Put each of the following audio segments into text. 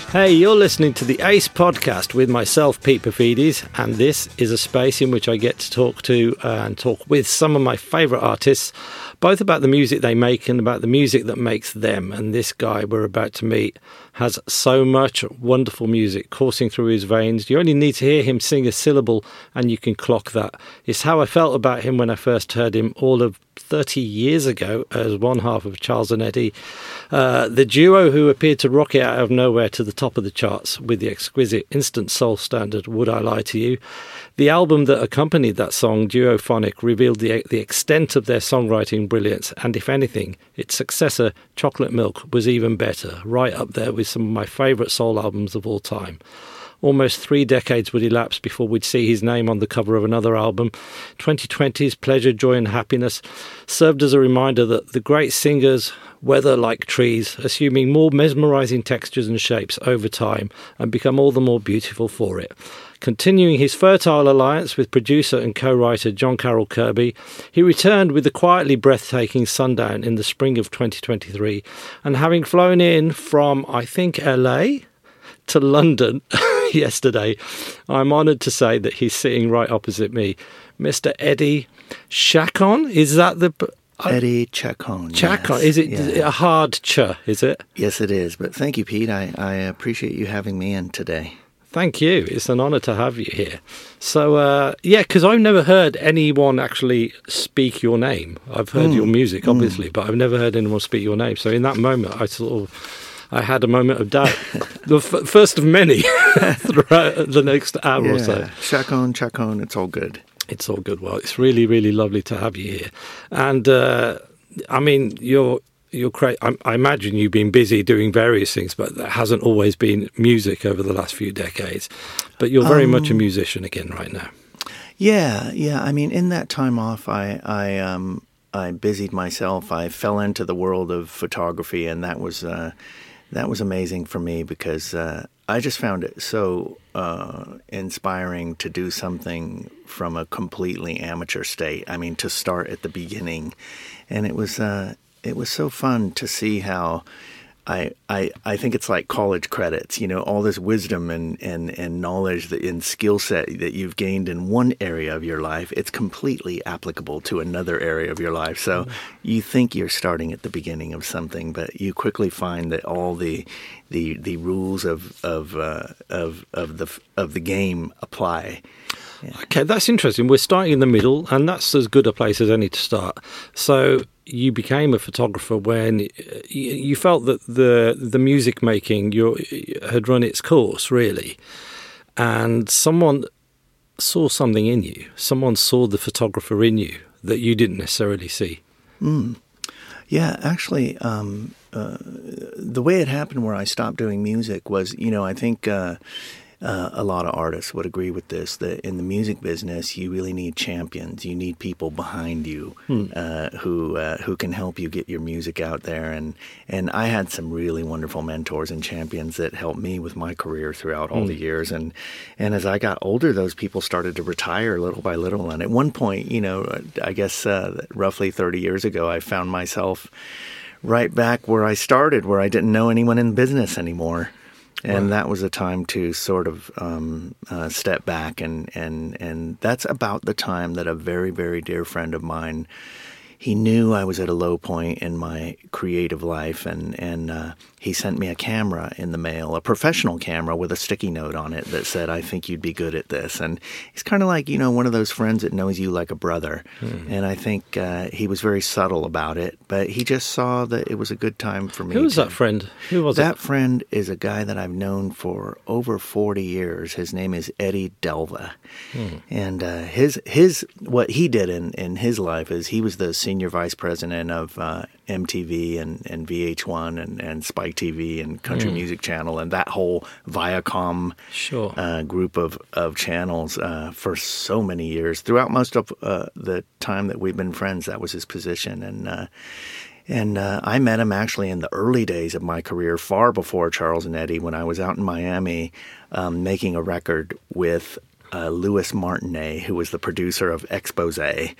Hey, you're listening to the Ace Podcast with myself, Pete Paphides, and this is a space in which I get to talk to and talk with some of my favourite artists, both about the music they make and about the music that makes them. And this guy we're about to meet has so much wonderful music coursing through his veins. You only need to hear him sing a syllable and you can clock that. It's how I felt about him when I first heard him all of 30 years ago as one half of Charles and Eddie, the duo who appeared to rocket out of nowhere to the top of the charts with the exquisite instant soul standard Would I Lie to You. The album that accompanied that song, Duophonic, revealed the extent of their songwriting brilliance, and if anything, its successor, Chocolate Milk, was even better, right up there with some of my favourite soul albums of all time. Almost 3 decades would elapse before we'd see his name on the cover of another album. 2020's Pleasure, Joy and Happiness served as a reminder that the great singers weather like trees, assuming more mesmerising textures and shapes over time and become all the more beautiful for it. Continuing his fertile alliance with producer and co-writer John Carroll Kirby, he returned with the quietly breathtaking Sundown in the spring of 2023, and having flown in from, I think, LA to London yesterday, I'm honoured to say that he's sitting right opposite me. Mr. Eddie Chacon, is that the... Eddie Chacon. Chacon, yes. Is it a hard ch, is it? Yes, it is. But thank you, Pete. I appreciate you having me in today. Thank you. It's an honour to have you here. So, because I've never heard anyone actually speak your name. I've heard your music, obviously, but I've never heard anyone speak your name. So in that moment, I had a moment of doubt. The first of many throughout the next hour or so. Chacon, it's all good. It's all good. Well, it's really, really lovely to have you here. And, I mean, you're great. I imagine you've been busy doing various things, but that hasn't always been music over the last few decades. But you're very much a musician again right now. Yeah. I mean, in that time off, I busied myself. I fell into the world of photography, and that was amazing for me because I just found it so inspiring to do something from a completely amateur state. I mean, to start at the beginning, and it was so fun to see how I think it's like college credits, all this wisdom and knowledge and skill set that you've gained in one area of your life, it's completely applicable to another area of your life. So you think you're starting at the beginning of something, but you quickly find that all the rules of the game apply. Yeah. Okay, that's interesting. We're starting in the middle, and that's as good a place as any to start. So you became a photographer when you felt that the music making had run its course, really, and someone saw something in you. Someone saw the photographer in you that you didn't necessarily see. Yeah, actually, the way it happened where I stopped doing music was, I think... a lot of artists would agree with this, that in the music business, you really need champions. You need people behind you who can help you get your music out there. And I had some really wonderful mentors and champions that helped me with my career throughout all the years. And as I got older, those people started to retire little by little. And at one point, I guess roughly 30 years ago, I found myself right back where I started, where I didn't know anyone in business anymore. And that was a time to sort of step back, and that's about the time that a very, very dear friend of mine, he knew I was at a low point in my creative life, and he sent me a camera in the mail, a professional camera with a sticky note on it that said, "I think you'd be good at this." And he's kind of like, one of those friends that knows you like a brother. And I think he was very subtle about it, but he just saw that it was a good time for me. Who was that friend? Who was that? That friend is a guy that I've known for over 40 years. His name is Eddie Delva. And his what he did in his life is he was the senior vice president of MTV and VH1 and Spike TV and Country Music Channel and that whole Viacom group of channels for so many years. Throughout most of the time that we've been friends, that was his position. And I met him actually in the early days of my career, far before Charles and Eddie, when I was out in Miami making a record with Louis Martinet, who was the producer of Exposé.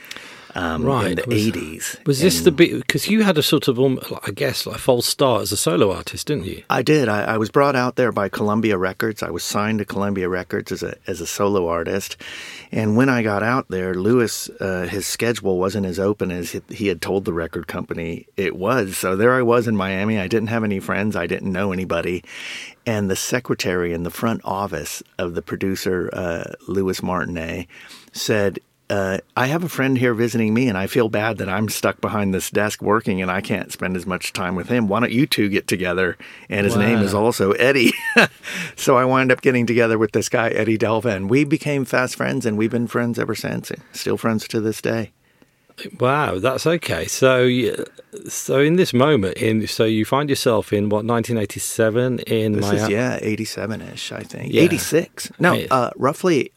in the 80s. Was this the bit, because you had a sort of, I guess, like false start as a solo artist, didn't you? I did. I was brought out there by Columbia Records. I was signed to Columbia Records as a solo artist. And when I got out there, Louis, his schedule wasn't as open as he had told the record company it was. So there I was in Miami. I didn't have any friends. I didn't know anybody. And the secretary in the front office of the producer, Louis Martinet, said, I have a friend here visiting me, and I feel bad that I'm stuck behind this desk working, and I can't spend as much time with him. Why don't you two get together? And his name is also Eddie. So I wound up getting together with this guy, Eddie Delva, and we became fast friends, and we've been friends ever since. Still friends to this day. Wow, that's okay. So in this moment, so you find yourself in, 1987 in This Miami? is, 87-ish, I think. Yeah. 86. No, roughly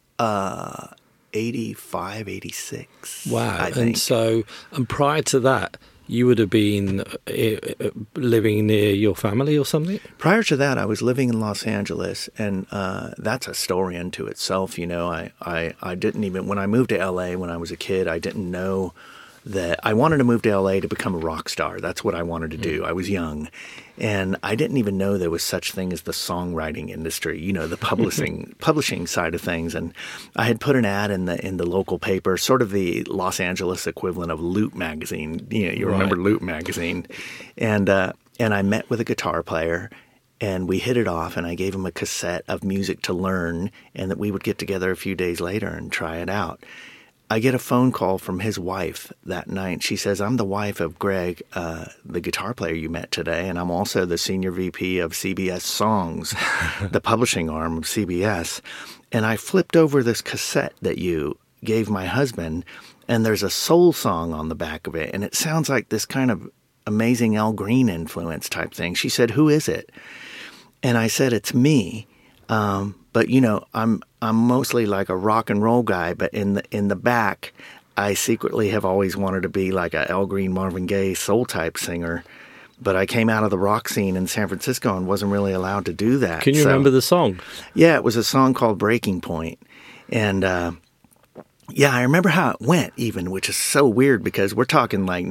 85, 86. Wow. I think. And prior to that, you would have been living near your family or something? Prior to that, I was living in Los Angeles, and that's a story unto itself. You know, I didn't even, when I moved to L.A. when I was a kid, I didn't know that I wanted to move to L.A. to become a rock star. That's what I wanted to do. I was young, and I didn't even know there was such thing as the songwriting industry, you know, the publishing side of things. And I had put an ad in the local paper, sort of the Los Angeles equivalent of Loot magazine. You know, you remember Loot magazine. And I met with a guitar player, and we hit it off, and I gave him a cassette of music to learn, and that we would get together a few days later and try it out. I get a phone call from his wife that night. She says, I'm the wife of Greg, the guitar player you met today, and I'm also the senior VP of CBS Songs, the publishing arm of CBS. And I flipped over this cassette that you gave my husband, and there's a soul song on the back of it, and it sounds like this kind of amazing Al Green influence type thing. She said, who is it? And I said, it's me. But you know, I'm mostly like a rock and roll guy, but in the back, I secretly have always wanted to be like a Al Green, Marvin Gaye soul type singer. But I came out of the rock scene in San Francisco and wasn't really allowed to do that. Can you remember the song? Yeah, it was a song called Breaking Point. And yeah, I remember how it went even, which is so weird because we're talking like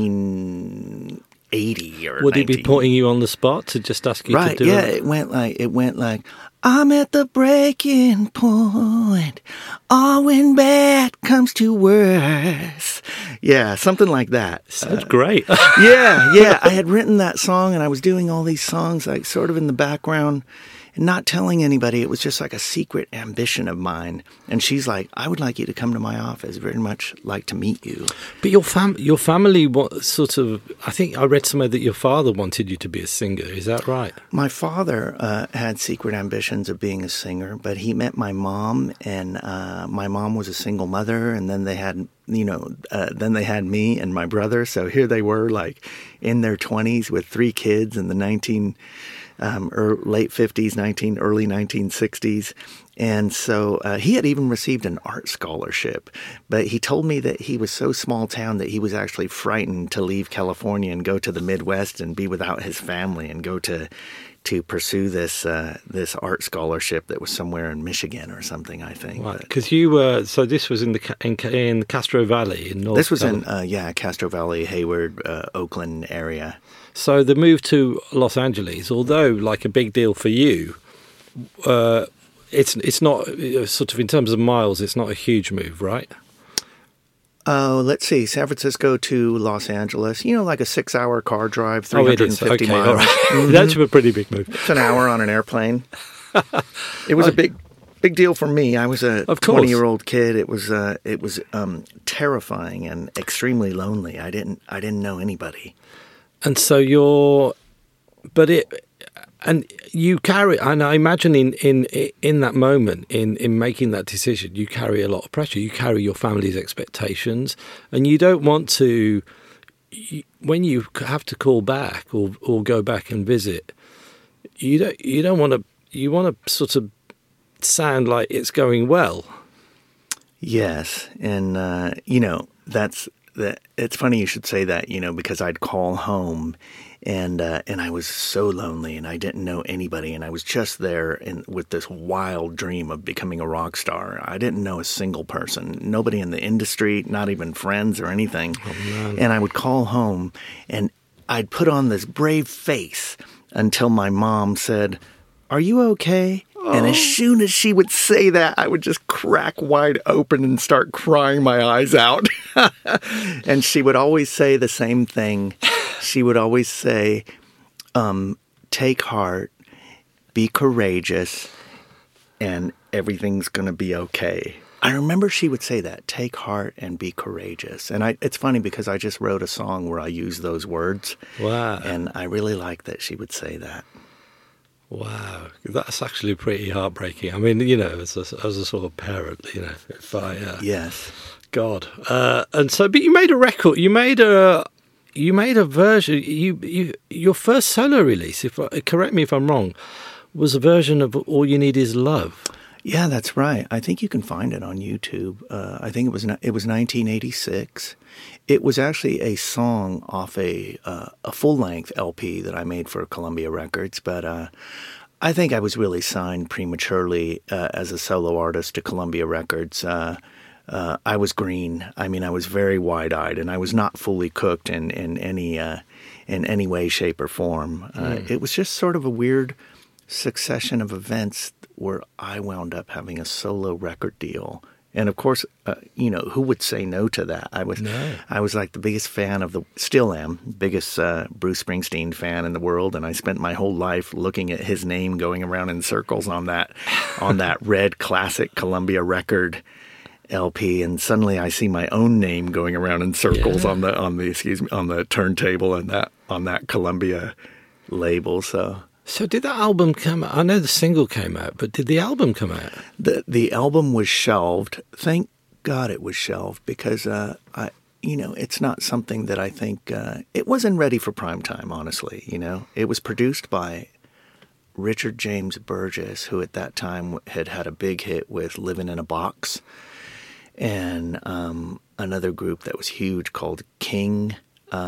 1980 or Would he be putting you on the spot to just ask you to do it? Yeah, it went like I'm at the breaking point, all when bad comes to worse. Yeah, something like that. Sounds great. Yeah. I had written that song, and I was doing all these songs like sort of in the background and not telling anybody. It was just like a secret ambition of mine. And she's like, I would like you to come to my office. Very much like to meet you. But your family, what sort of, I think I read somewhere that your father wanted you to be a singer. Is that right? My father had secret ambitions of being a singer, but he met my mom, and my mom was a single mother, and then they had, then they had me and my brother. So here they were, like in their 20s with 3 kids in the late 50s, early 1960s. And so he had even received an art scholarship. But he told me that he was so small town that he was actually frightened to leave California and go to the Midwest and be without his family and go to pursue this art scholarship that was somewhere in Michigan or something, I think. Because you were, so this was in the Castro Valley in North. This was in Castro Valley, Hayward, Oakland area. So the move to Los Angeles, although like a big deal for you, it's not sort of in terms of miles. It's not a huge move, right? Oh, let's see. San Francisco to Los Angeles, like a 6-hour car drive, 350 miles. All right. Mm-hmm. That's a pretty big move. It's an hour on an airplane. It was a big deal for me. I was a 20-year-old kid. It was terrifying and extremely lonely. I didn't know anybody. And so you carry, and I imagine in that moment, in making that decision, you carry a lot of pressure. You carry your family's expectations, and you don't want to, when you have to call back or go back and visit, you don't want to, you want to sort of sound like it's going well. Yes, and it's funny you should say that, because I'd call home and I was so lonely and I didn't know anybody and I was just there with this wild dream of becoming a rock star. I didn't know a single person, nobody in the industry, not even friends or anything. Oh, and I would call home and I'd put on this brave face until my mom said, "Are you okay?" And as soon as she would say that, I would just crack wide open and start crying my eyes out. And she would always say the same thing. She would always say, take heart, be courageous, and everything's going to be okay. I remember she would say that, take heart and be courageous. And it's funny because I just wrote a song where I use those words. Wow. And I really like that she would say that. Wow, that's actually pretty heartbreaking. I mean, as a sort of parent, if I yes, God, and so, but you made a record. You made a version. Your first solo release, correct me if I'm wrong, was a version of "All You Need Is Love." Yeah, that's right. I think you can find it on YouTube. I think it was 1986. It was actually a song off a full-length LP that I made for Columbia Records, but I think I was really signed prematurely as a solo artist to Columbia Records. I was green. I mean, I was very wide-eyed, and I was not fully cooked in any way, shape, or form. It was just sort of a weird succession of events where I wound up having a solo record deal. And of course, who would say no to that? I was like the biggest fan still am, biggest Bruce Springsteen fan in the world. And I spent my whole life looking at his name going around in circles on that red classic Columbia record LP. And suddenly I see my own name going around in circles on the turntable and on that Columbia label. So did that album come out? I know the single came out, but did the album come out? The album was shelved. Thank God it was shelved because it's not something that I think it wasn't ready for prime time. Honestly, it was produced by Richard James Burgess, who at that time had a big hit with "Living in a Box," and another group that was huge called King.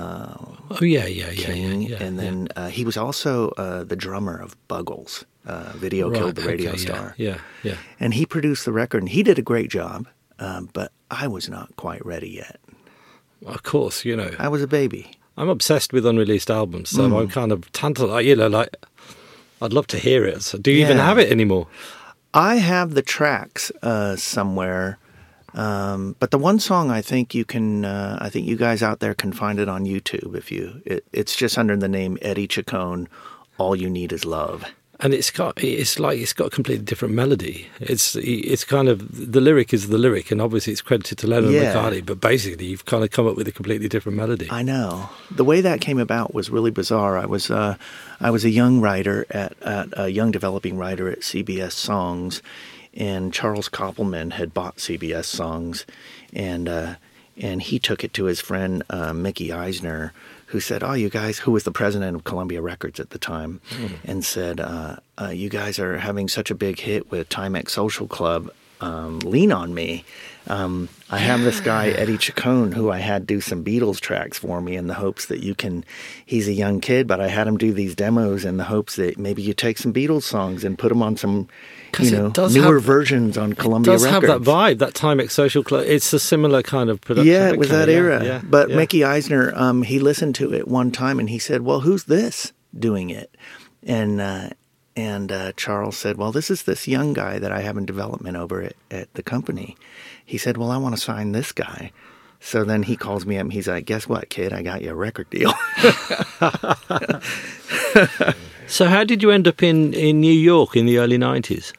King, and then he was also the drummer of Buggles. Video Killed the Radio Star. Yeah. And he produced the record, and he did a great job, but I was not quite ready yet. Of course, I was a baby. I'm obsessed with unreleased albums, so I'm kind of tantalized. I'd love to hear it. So do you even have it anymore? I have the tracks somewhere. But the one song I think you guys out there can find it on YouTube it's just under the name Eddie Chacon, All You Need Is Love. And it's got a completely different melody. It's kind of, the lyric is the lyric, and obviously it's credited to Lennon and McCartney, but basically you've kind of come up with a completely different melody. I know. The way that came about was really bizarre. I was a young writer a young developing writer at CBS Songs, and Charles Koppelman had bought CBS Songs, and he took it to his friend Mickey Eisner, who said, you guys, who was the president of Columbia Records at the time, and said, you guys are having such a big hit with Timex Social Club, lean on me. I have this guy, Eddie Chacon, who I had do some Beatles tracks for me in the hopes that he's a young kid, but I had him do these demos in the hopes that maybe you take some Beatles songs and put them on some, newer versions on Columbia Records. It does have that vibe, that Timex Social Club. It's a similar kind of production. Yeah, it was that era. Yeah, but Mickey Eisner, he listened to it one time and he said, well, who's this doing it? And Charles said, well, this is this young guy that I have in development over at the company. He said, well, I want to sign this guy. So then he calls me up and he's like, guess what, kid? I got you a record deal. So how did you end up in New York in the early 90s?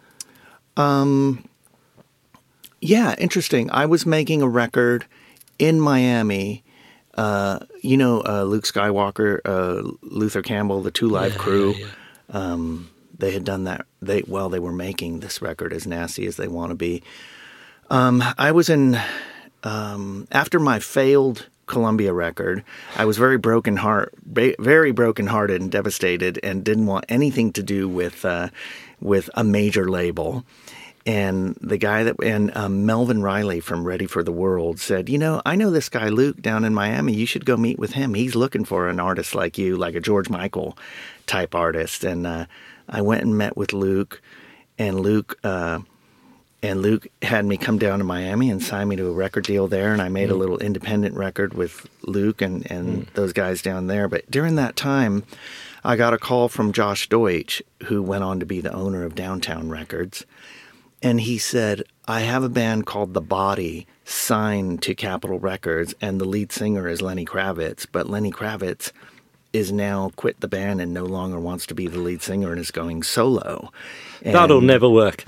Yeah, interesting. I was making a record in Miami. Luke Skywalker, Luther Campbell, the Two Live Crew. Yeah. They had done that. They were making this record, As Nasty as They Want to Be. I was after my failed Columbia record, I was very brokenhearted and devastated, and didn't want anything to do with a major label. And the guy Melvin Riley from Ready for the World said, I know this guy Luke down in Miami. You should go meet with him. He's looking for an artist like you, like a George Michael type artist. And I went and met with Luke, and Luke had me come down to Miami and sign me to a record deal there. And I made a little independent record with Luke and those guys down there. But during that time, I got a call from Josh Deutsch, who went on to be the owner of Downtown Records. And he said, I have a band called The Body signed to Capitol Records, and the lead singer is Lenny Kravitz. But Lenny Kravitz is now quit the band and no longer wants to be the lead singer and is going solo. And that'll never work.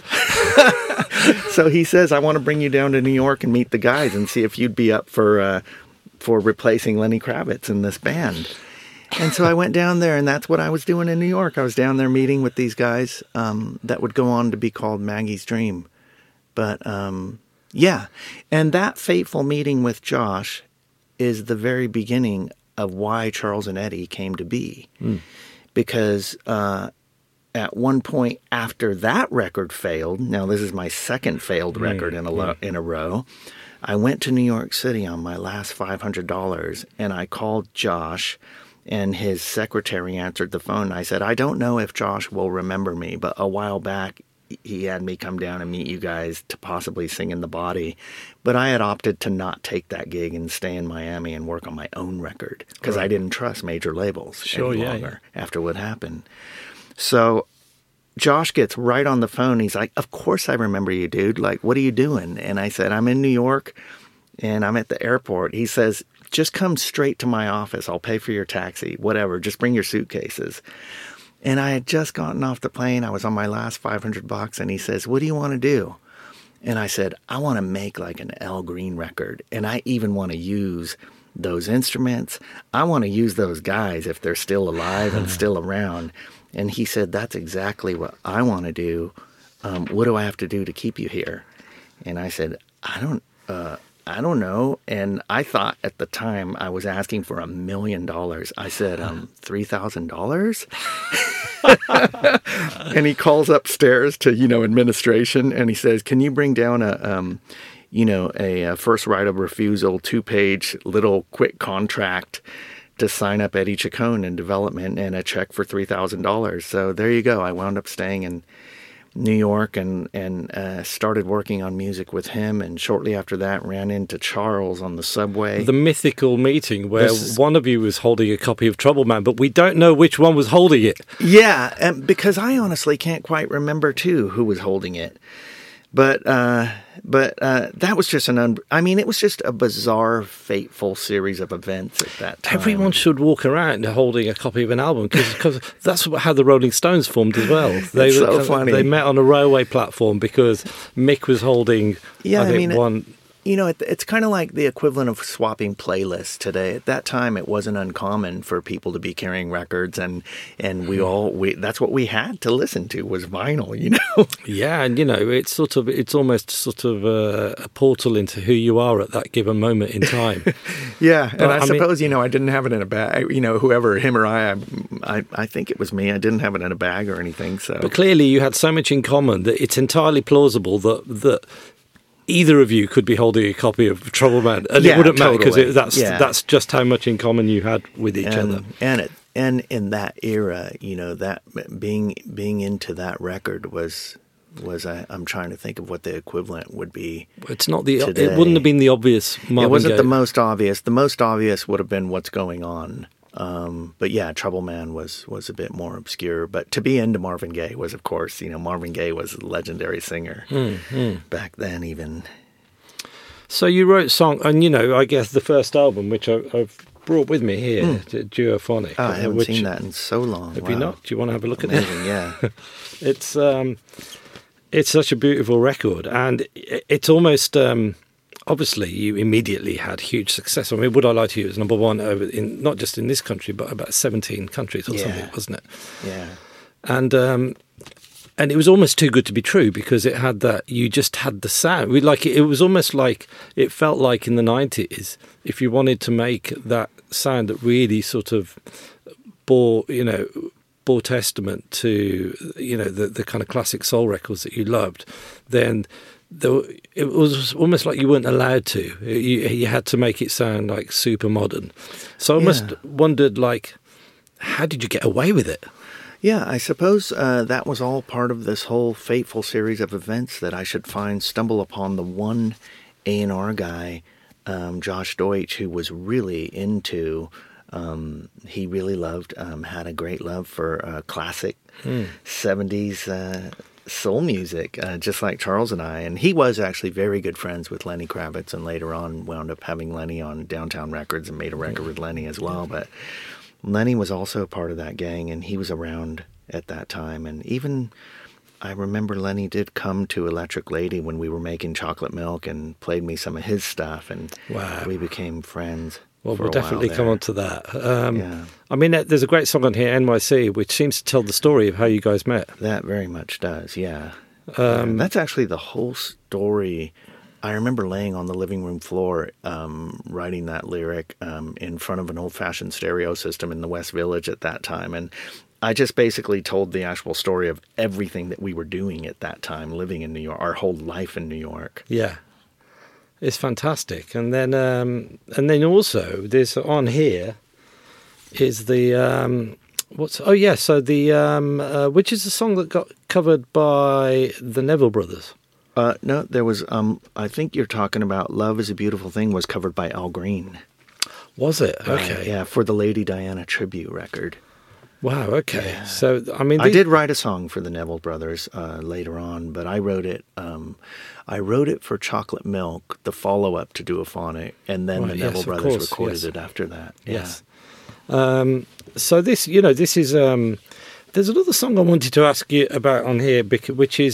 So he says, I want to bring you down to New York and meet the guys and see if you'd be up for replacing Lenny Kravitz in this band. And so I went down there, and that's what I was doing in New York. I was down there meeting with these guys that would go on to be called Maggie's Dream. But, yeah. And that fateful meeting with Josh is the very beginning of why Charles and Eddie came to be. Because at one point after that record failed, now this is my second failed record in a row, I went to New York City on my last $500, and I called Josh, and his secretary answered the phone. I said, I don't know if Josh will remember me, but a while back he had me come down and meet you guys to possibly sing in The Body. But I had opted to not take that gig and stay in Miami and work on my own record because I didn't trust major labels any longer after what happened. So Josh gets right on the phone. He's like, of course I remember you, dude. Like, what are you doing? And I said, I'm in New York and I'm at the airport. He says, just come straight to my office. I'll pay for your taxi, whatever. Just bring your suitcases. And I had just gotten off the plane. I was on my last $500, and he says, what do you want to do? And I said, I want to make like an Al Green record. And I even want to use those instruments. I want to use those guys if they're still alive and still around. And he said, that's exactly what I want to do. What do I have to do to keep you here? And I said, I don't know. And I thought at the time I was asking for $1 million. I said, $3,000? And he calls upstairs to, administration, and he says, can you bring down a first right of refusal, 2-page little quick contract to sign up Eddie Chacon in development and a check for $3,000. So there you go. I wound up staying in New York and started working on music with him, and shortly after that ran into Charles on the subway. The mythical meeting where one of you was holding a copy of Trouble Man, but we don't know which one was holding it. Yeah, because I honestly can't quite remember too who was holding it. But that was just it was just a bizarre, fateful series of events at that time. Everyone should walk around holding a copy of an album because that's how the Rolling Stones formed as well. It's so funny. They met on a railway platform because Mick was holding, one... It's kind of like the equivalent of swapping playlists today. At that time, it wasn't uncommon for people to be carrying records, and we that's what we had to listen to was vinyl, Yeah, and it's almost a portal into who you are at that given moment in time. Yeah, and I suppose I didn't have it in a bag. Whoever, him or I think it was me. I didn't have it in a bag or anything. So, but clearly, you had so much in common that it's entirely plausible that either of you could be holding a copy of Trouble Man, and it wouldn't matter because that's just how much in common you had with each other. And in that era, that being into that record was I'm trying to think of what the equivalent would be. It's not today. It wouldn't have been the obvious Marvin Gaye. It wasn't the most obvious. The most obvious would have been What's Going On. But yeah, Trouble Man was a bit more obscure. But to be into Marvin Gaye was, of course, Marvin Gaye was a legendary singer back then even. So you wrote song, and I guess the first album, which I've brought with me here, Duophonic. Oh, I haven't seen that in so long. Have you not? Do you want to have a look at it? Yeah. It's such a beautiful record, and it's almost... obviously, you immediately had huge success. I mean, Would I Lie to You was number one not just in this country, but about 17 countries or something, wasn't it? Yeah. And it was almost too good to be true because it had that. You just had the sound. It was almost like it felt like in the 90s. If you wanted to make that sound that really sort of bore gospel testament to, you know, the kind of classic soul records that you loved, then it was almost like you weren't allowed to. You had to make it sound like super modern. So I almost wondered, like, how did you get away with it? Yeah, I suppose that was all part of this whole fateful series of events that I should stumble upon the one A&R guy, Josh Deutsch, who was really into, he really loved, had a great love for classic 70s soul music, just like Charles and I. And he was actually very good friends with Lenny Kravitz, and later on wound up having Lenny on Downtown Records and made a record with Lenny as well. But Lenny was also a part of that gang, and he was around at that time. And even I remember Lenny did come to Electric Lady when we were making Chocolate Milk and played me some of his stuff, and we became friends. Well, we'll definitely come on to that. I mean, there's a great song on here, NYC, which seems to tell the story of how you guys met. That very much does, yeah. That's actually the whole story. I remember laying on the living room floor, writing that lyric in front of an old-fashioned stereo system in the West Village at that time. And I just basically told the actual story of everything that we were doing at that time, living in New York, our whole life in New York. Yeah. It's fantastic. And then also there's on here is the which is the song that got covered by the Neville Brothers. No, there was I think you're talking about Love Is a Beautiful Thing was covered by Al Green. Was it? Okay. Yeah, for the Lady Diana tribute record. Wow, okay. Yeah. So, I mean... I did write a song for the Neville Brothers later on, but I wrote it for Chocolate Milk, the follow-up to Duophonic, and then the Neville Brothers recorded it after that. Yes. So this, you know, this is... there's another song I wanted to ask you about on here, which is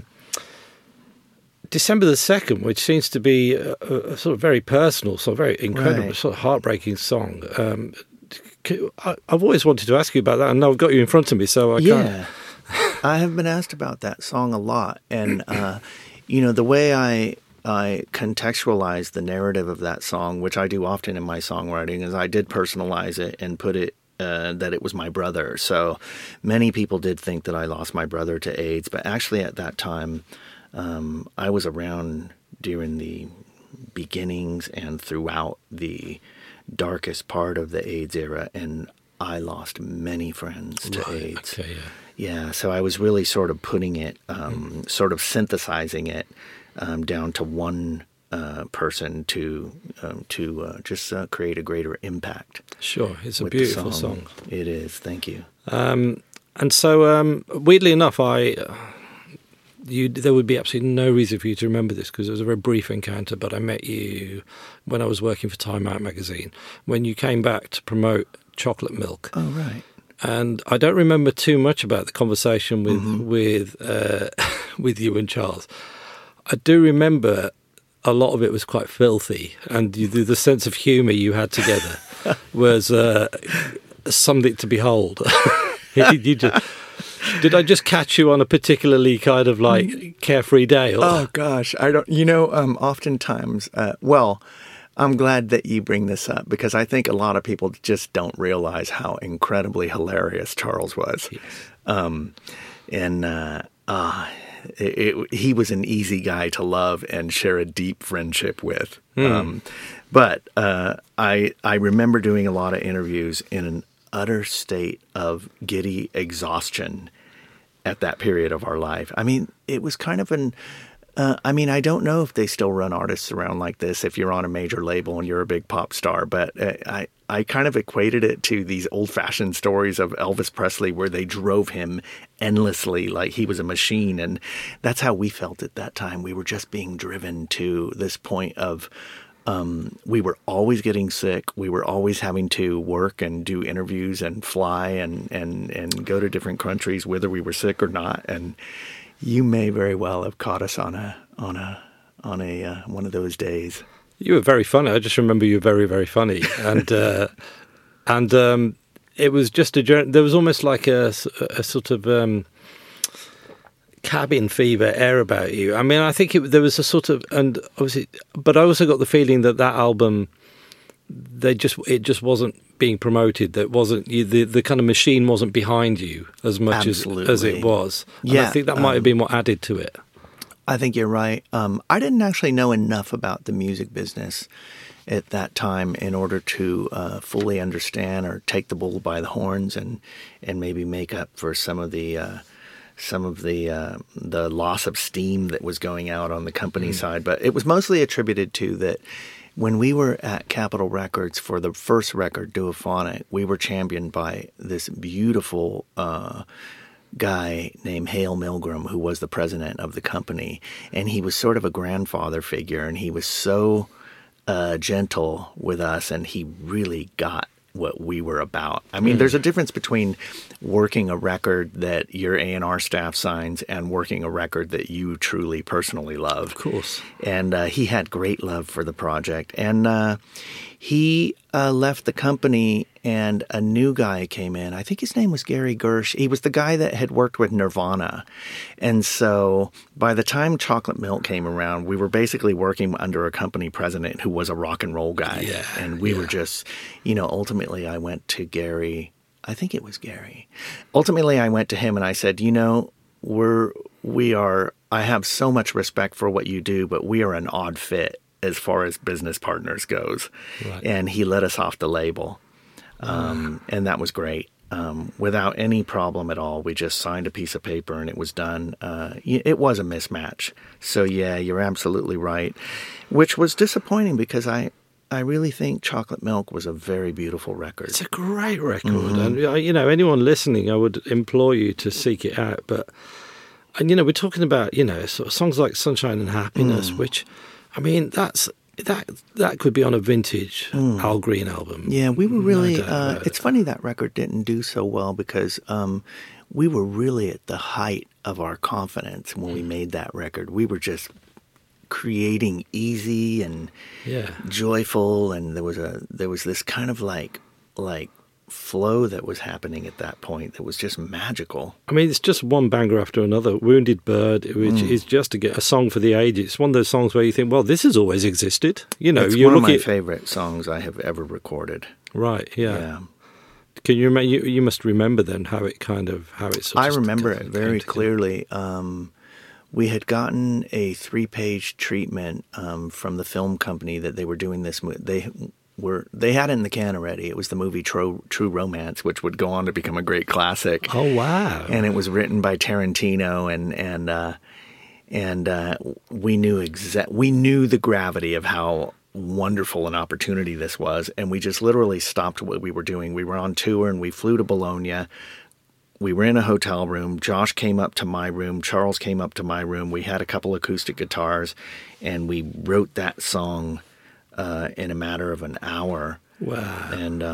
December the 2nd, which seems to be a sort of very personal, sort of very incredible, sort of heartbreaking song. I've always wanted to ask you about that, and now I've got you in front of me, so I can't. Yeah, I have been asked about that song a lot, and you know, the way I contextualize the narrative of that song, which I do often in my songwriting, is I did personalize it and put it that it was my brother. So many people did think that I lost my brother to AIDS, but actually at that time, I was around during the beginnings and throughout the darkest part of the AIDS era, and I lost many friends to AIDS. Okay, yeah, so I was really sort of putting it, sort of synthesizing it down to one person to just create a greater impact. Sure, it's a beautiful song. It is, thank you. And so, weirdly enough, there would be absolutely no reason for you to remember this because it was a very brief encounter, but I met you when I was working for Time Out magazine, when you came back to promote Chocolate Milk. Oh, right. And I don't remember too much about the conversation with you and Charles. I do remember a lot of it was quite filthy, and the sense of humour you had together was something to behold. Did I just catch you on a particularly kind of like carefree day? Or? Oh gosh, I don't. You know, oftentimes, I'm glad that you bring this up because I think a lot of people just don't realize how incredibly hilarious Charles was. Yes. He was an easy guy to love and share a deep friendship with. But I remember doing a lot of interviews in an utter state of giddy exhaustion at that period of our life. I mean, it was kind of I don't know if they still run artists around like this if you're on a major label and you're a big pop star, but I kind of equated it to these old-fashioned stories of Elvis Presley where they drove him endlessly like he was a machine, and that's how we felt at that time. We were just being driven to this point of we were always getting sick. We were always having to work and do interviews and fly and go to different countries whether we were sick or not. And you may very well have caught us on a one of those days. You were very funny. I just remember you were very, very funny, and it was just a journey. There was almost like a sort of cabin fever air about you. I mean, I think there was a sort of, but I also got the feeling that album, it just wasn't being promoted, that wasn't the kind of machine wasn't behind you as much as it was. And I think that might have been what added to it. I think you're right. I didn't actually know enough about the music business at that time in order to fully understand or take the bull by the horns and maybe make up for some of the loss of steam that was going out on the company side. But it was mostly attributed to that when we were at Capitol Records for the first record, Duophonic, we were championed by this beautiful guy named Hale Milgram, who was the president of the company. And he was sort of a grandfather figure, and he was so gentle with us, and he really got what we were about. I mean, there's a difference between working a record that your A&R staff signs and working a record that you truly personally love. Of course. And he had great love for the project. And he left the company, and a new guy came in. I think his name was Gary Gersh. He was the guy that had worked with Nirvana. And so by the time Chocolate Milk came around, we were basically working under a company president who was a rock and roll guy. Yeah, and we were just, ultimately I went to Gary. I think it was Gary. Ultimately I went to him and I said, I have so much respect for what you do, but we are an odd fit as far as business partners goes. Right. And he let us off the label. And that was great. Without any problem at all. We just signed a piece of paper and it was done. It was a mismatch. So yeah, you're absolutely right. Which was disappointing because I really think Chocolate Milk was a very beautiful record. It's a great record. And, anyone listening, I would implore you to seek it out. And we're talking about, sort of songs like Sunshine and Happiness, which, I mean, that could be on a vintage Al Green album. Yeah, we were really, it's funny that record didn't do so well because we were really at the height of our confidence when we made that record. We were just creating easy and joyful, and there was this kind of like flow that was happening at that point that was just magical. I mean, it's just one banger after another. Wounded Bird, which is just to get a song for the ages. It's one of those songs where you think, well, this has always existed. It's one of my favorite songs I have ever recorded. Right, yeah. Can you remember? You must remember then how it sort of. I remember it very clearly. We had gotten a 3-page treatment from the film company that they were doing this. They had it in the can already. It was the movie True Romance, which would go on to become a great classic. Oh wow! And it was written by Tarantino, and we knew the gravity of how wonderful an opportunity this was, and we just literally stopped what we were doing. We were on tour, and we flew to Bologna. We were in a hotel room. Josh came up to my room. Charles came up to my room. We had a couple acoustic guitars, and we wrote that song in a matter of an hour. Wow! And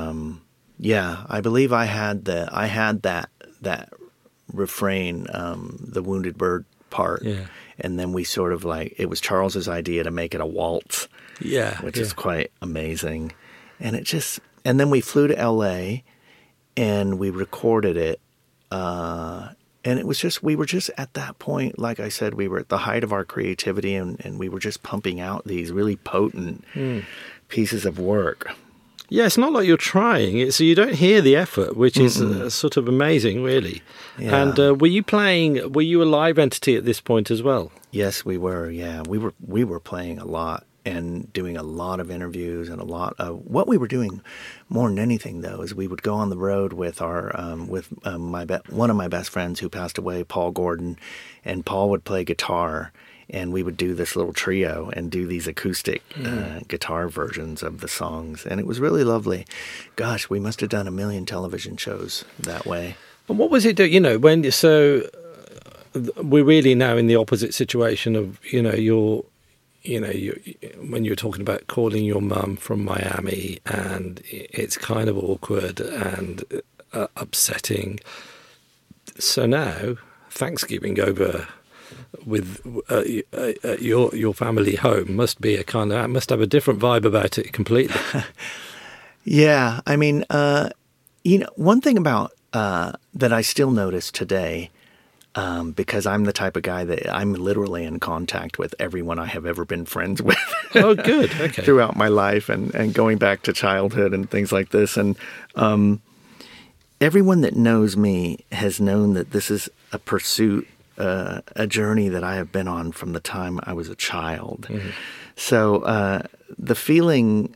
I believe I had that refrain, the Wounded Bird part. Yeah. And then we sort of it was Charles's idea to make it a waltz. Yeah. Which is quite amazing. And and then we flew to LA and we recorded it. And it was we were just at that point, like I said, we were at the height of our creativity and we were just pumping out these really potent pieces of work. Yeah, it's not like you're trying. So you don't hear the effort, which is sort of amazing, really. Yeah. And were you a live entity at this point as well? Yes, we were. Yeah, we were playing a lot and doing a lot of interviews and a lot of what we were doing more than anything, though, is we would go on the road with one of my best friends who passed away, Paul Gordon, and Paul would play guitar. And we would do this little trio and do these acoustic guitar versions of the songs. And it was really lovely. Gosh, we must have done 1 million television shows that way. And what was it, we're really now in the opposite situation of, when you're talking about calling your mum from Miami and it's kind of awkward and upsetting. So now, Thanksgiving over with your family home must have a different vibe about it completely. Yeah, I mean, one thing about that I still notice today, because I'm the type of guy that I'm literally in contact with everyone I have ever been friends with. Oh, good. Okay. Throughout my life and going back to childhood and things like this. And everyone that knows me has known that this is a pursuit, a journey that I have been on from the time I was a child. Mm-hmm. So the feeling,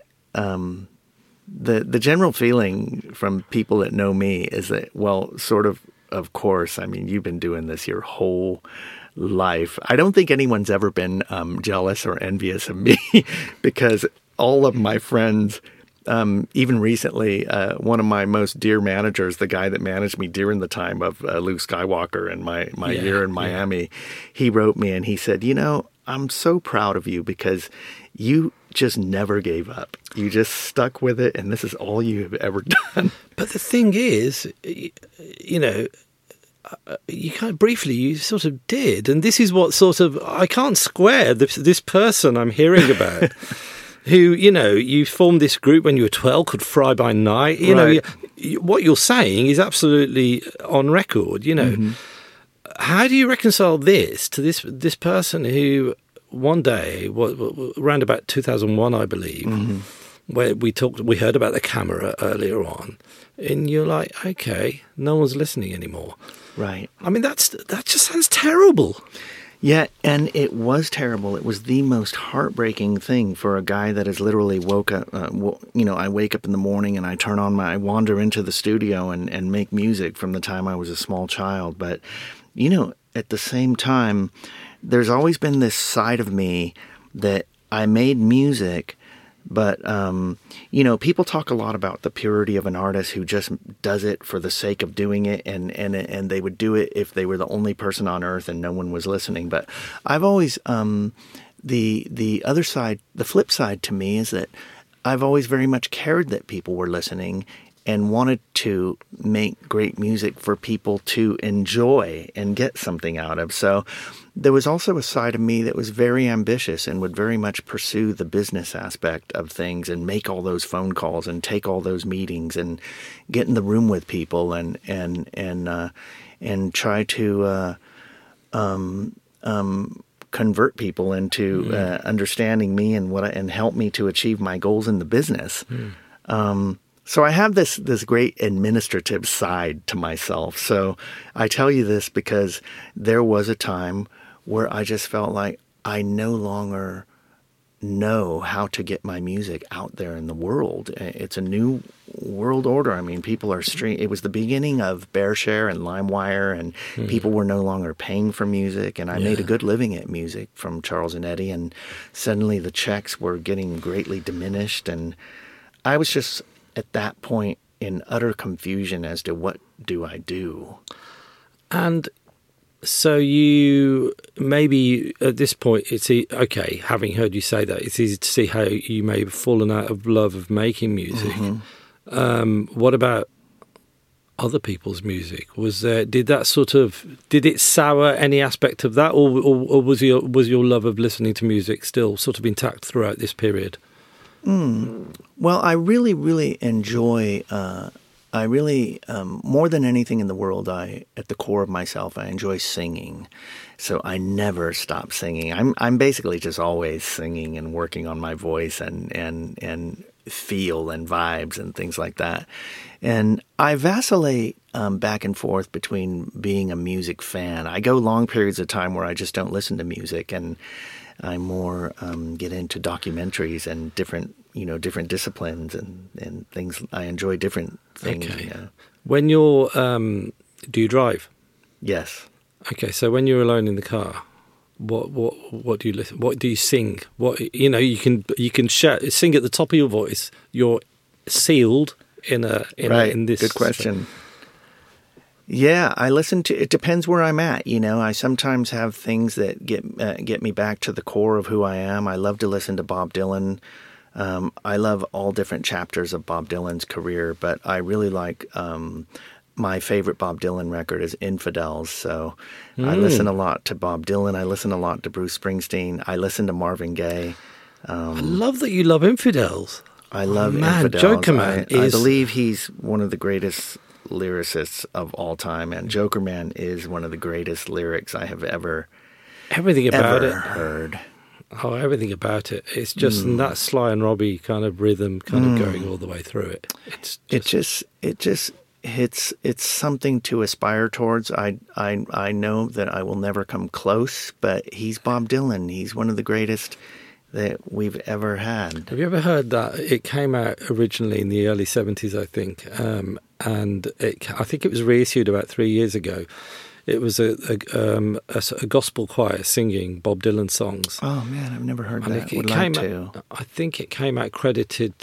the general feeling from people that know me is that, well, sort of course, I mean, you've been doing this your whole life. I don't think anyone's ever been jealous or envious of me because all of my friends, even recently, one of my most dear managers, the guy that managed me during the time of Luke Skywalker and my year in Miami, he wrote me and he said, you know, I'm so proud of you because you just never gave up. You just stuck with it, and this is all you have ever done. But the thing is, you know, you kind of briefly, you sort of did. And this is what sort of, I can't square this person I'm hearing about. Who, you know, you formed this group when you were 12, called Fry by Night. You know, what you're saying is absolutely on record, you know. Mm-hmm. How do you reconcile this to this person who one day, around about 2001, I believe, mm-hmm. where we heard about the camera earlier on, and you're like, okay, no one's listening anymore. Right. I mean, that just sounds terrible. Yeah, and it was terrible. It was the most heartbreaking thing for a guy that has literally woke up. You know, I wake up in the morning and I wander into the studio and make music from the time I was a small child. But, you know, at the same time, there's always been this side of me that I made music. But, you know, people talk a lot about the purity of an artist who just does it for the sake of doing it. And they would do it if they were the only person on earth and no one was listening. But I've always, the other side, the flip side to me is that I've always very much cared that people were listening and wanted to make great music for people to enjoy and get something out of. So there was also a side of me that was very ambitious and would very much pursue the business aspect of things and make all those phone calls and take all those meetings and get in the room with people and try to convert people into understanding me and help me to achieve my goals in the business. So I have this great administrative side to myself. So I tell you this because there was a time where I just felt like I no longer know how to get my music out there in the world. It's a new world order. I mean, people are it was the beginning of BearShare and LimeWire, and people were no longer paying for music. And I made a good living at music from Charles and Eddie, and suddenly the checks were getting greatly diminished. And I was just at that point in utter confusion as to what do I do. And so you maybe at this point, it's okay, having heard you say that, it's easy to see how you may have fallen out of love of making music. Mm-hmm. What about other people's music? Did it sour any aspect of that, or was your love of listening to music still sort of intact throughout this period? Well, I really, really enjoy, more than anything in the world, at the core of myself, I enjoy singing. So I never stop singing. I'm basically just always singing and working on my voice and feel and vibes and things like that. And I vacillate back and forth between being a music fan. I go long periods of time where I just don't listen to music, and I more get into documentaries and different disciplines and things. I enjoy different things. Okay. You know. When you're, do you drive? Yes. Okay, so when you're alone in the car, what do you listen? What do you sing? You can sing at the top of your voice. You're sealed in this. Good question. Yeah, I listen to. It depends where I'm at. You know, I sometimes have things that get me back to the core of who I am. I love to listen to Bob Dylan. I love all different chapters of Bob Dylan's career, but I really like my favorite Bob Dylan record is Infidels. So I listen a lot to Bob Dylan. I listen a lot to Bruce Springsteen. I listen to Marvin Gaye. I love that you love Infidels. I love Infidels. Joker Man I believe he's one of the greatest lyricists of all time, and Jokerman is one of the greatest lyrics I have ever heard. Oh, everything about it. It's just that Sly and Robbie kind of rhythm kind of going all the way through it. It just hits. It's something to aspire towards. I know that I will never come close, but he's Bob Dylan. He's one of the greatest that we've ever had. Have you ever heard that? It came out originally in the early 70s, I think, and I think it was reissued about 3 years ago. It was a gospel choir singing Bob Dylan songs. Oh man, I've never heard that. I think it came out credited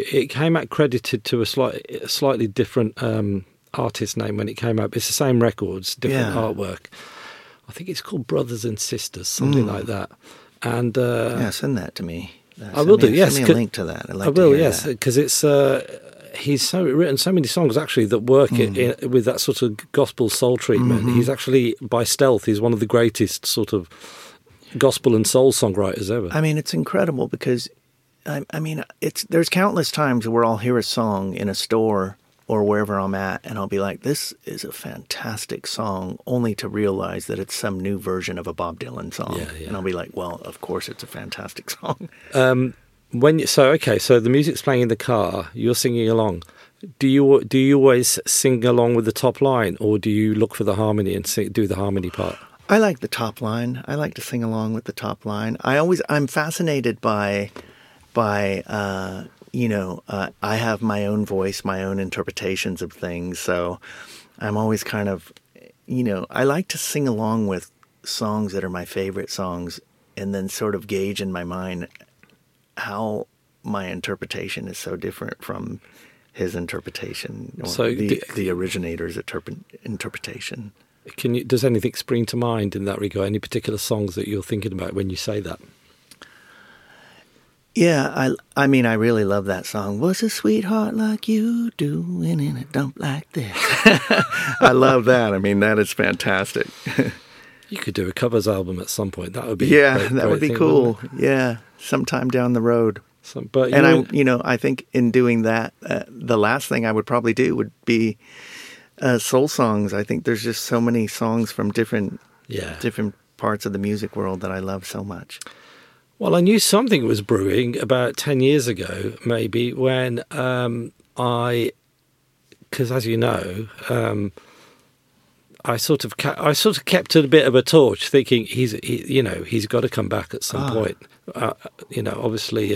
to a slightly different artist name when it came out. It's the same records, different artwork. I think it's called Brothers and Sisters, something like that. And send that to me. I will do. Yes, send me a link to that. I will. Yes, because it's. He's written so many songs actually that work with that sort of gospel soul treatment. Mm-hmm. He's actually, by stealth, he's one of the greatest sort of gospel and soul songwriters ever. I mean, it's incredible because, there's countless times where I'll hear a song in a store or wherever I'm at, and I'll be like, "This is a fantastic song," only to realize that it's some new version of a Bob Dylan song, and I'll be like, "Well, of course, it's a fantastic song." So the music's playing in the car, you're singing along. Do you always sing along with the top line, or do you look for the harmony and do the harmony part? I like the top line. I like to sing along with the top line. I'm fascinated by I have my own voice, my own interpretations of things. So I'm always kind of, I like to sing along with songs that are my favorite songs, and then sort of gauge in my mind how my interpretation is so different from his interpretation, or so the originator's interpretation. Does anything spring to mind in that regard? Any particular songs that you're thinking about when you say that? Yeah, I really love that song. What's a sweetheart like you doing in a dump like this? I love that. I mean, that is fantastic. You could do a covers album at some point. That would be that would be cool. Yeah. Sometime down the road. I think in doing that, the last thing I would probably do would be soul songs. I think there's just so many songs from different parts of the music world that I love so much. Well, I knew something was brewing about 10 years ago, maybe, when because as you know, I sort of kept a bit of a torch, thinking he's got to come back at some point. Obviously,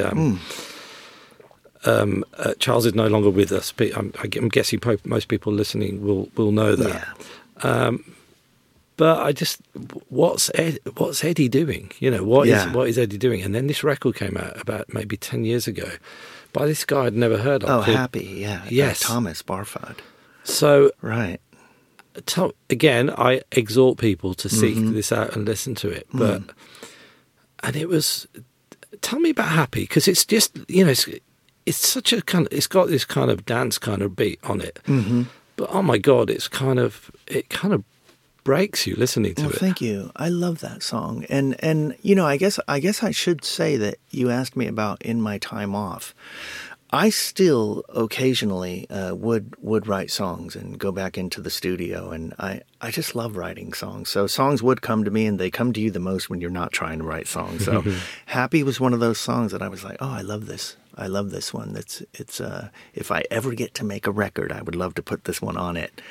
Charles is no longer with us. But I'm guessing most people listening will know that. Yeah. But I just, what's Eddie doing? What is Eddie doing? And then this record came out about maybe 10 years ago by this guy I'd never heard of. Oh, Happy, yeah. Yes. Thomas Barfod. So, right. Again, I exhort people to seek this out and listen to it. But and it was, tell me about Happy, because it's just, it's such a kind of, it's got this kind of dance kind of beat on it. Mm-hmm. But oh my God, it kind of breaks you listening to it. Thank you. I love that song. And I guess I should say that you asked me about in my time off. I still occasionally would write songs and go back into the studio, and I just love writing songs. So songs would come to me, and they come to you the most when you're not trying to write songs. So Happy was one of those songs that I was like, oh, I love this. I love this one. It's if I ever get to make a record, I would love to put this one on it.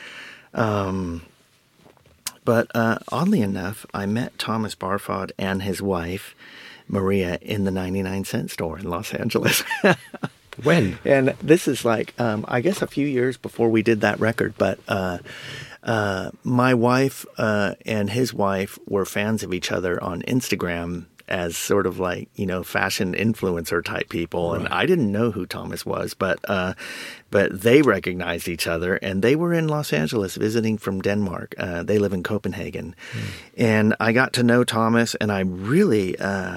But oddly enough, I met Thomas Barfod and his wife, Maria, in the 99-cent store in Los Angeles. When? And this is like, I guess a few years before we did that record, but my wife and his wife were fans of each other on Instagram as sort of like, fashion influencer type people. Right. And I didn't know who Thomas was, but they recognized each other, and they were in Los Angeles visiting from Denmark. They live in Copenhagen. And I got to know Thomas, and I really...